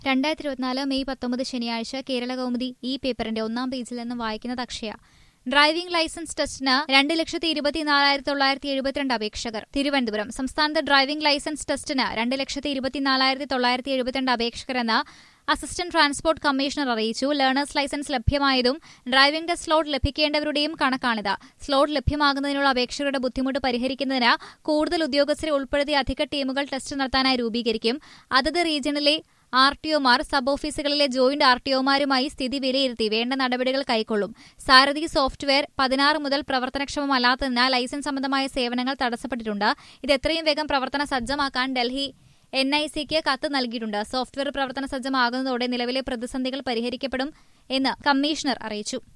2024 May 19 ശനിയാഴ്ച കേരളകൗമുദി ഈ പേപ്പറിന്റെ ഒന്നാം പേജിൽ നിന്ന് വായിക്കുന്നത് അക്ഷയ. ഡ്രൈവിംഗ് ലൈസൻസ് ടെസ്റ്റിന് 2,24,972 അപേക്ഷകർ. തിരുവനന്തപുരം. സംസ്ഥാനത്ത് ഡ്രൈവിംഗ് ലൈസൻസ് ടെസ്റ്റിന് 2,24,972 അപേക്ഷകരെന്ന് അസിസ്റ്റന്റ് ട്രാൻസ്പോർട്ട് കമ്മീഷണർ അറിയിച്ചു. ലേണേഴ്സ് ലൈസൻസ് ലഭ്യമായതും ഡ്രൈവിംഗ് ടെസ്റ്റ് സ്ലോട്ട് ലഭിക്കേണ്ടവരുടെയും കണക്കാണിത്. സ്ലോട്ട് ലഭ്യമാകുന്നതിനുള്ള അപേക്ഷകരുടെ ബുദ്ധിമുട്ട് പരിഹരിക്കുന്നതിന് കൂടുതൽ ഉദ്യോഗസ്ഥരെ ഉൾപ്പെടുത്തി അധിക ടീമുകൾ ടെസ്റ്റ് നടത്താനായി രൂപീകരിക്കും. അതത് റീജിയണിലെ ആർടിഒമാർ സബ് ഓഫീസുകളിലെ ജോയിന്റ് ആർടിഒമാരുമായി സ്ഥിതി വിലയിരുത്തി വേണ്ട നടപടികൾ കൈക്കൊള്ളും. സാരഥി സോഫ്റ്റ്വെയർ 16 മുതൽ പ്രവർത്തനക്ഷമമല്ലാത്തതിനാൽ ലൈസൻസ് സംബന്ധമായ സേവനങ്ങൾ തടസ്സപ്പെട്ടിട്ടുണ്ട്. ഇത് എത്രയും വേഗം പ്രവർത്തന സജ്ജമാക്കാൻ ഡൽഹി NICക്ക് കത്ത് നൽകിയിട്ടുണ്ട്. സോഫ്റ്റ്വെയർ പ്രവർത്തന സജ്ജമാകുന്നതോടെ നിലവിലെ പ്രതിസന്ധികൾ പരിഹരിക്കപ്പെടും എന്ന് കമ്മീഷണർ അറിയിച്ചു.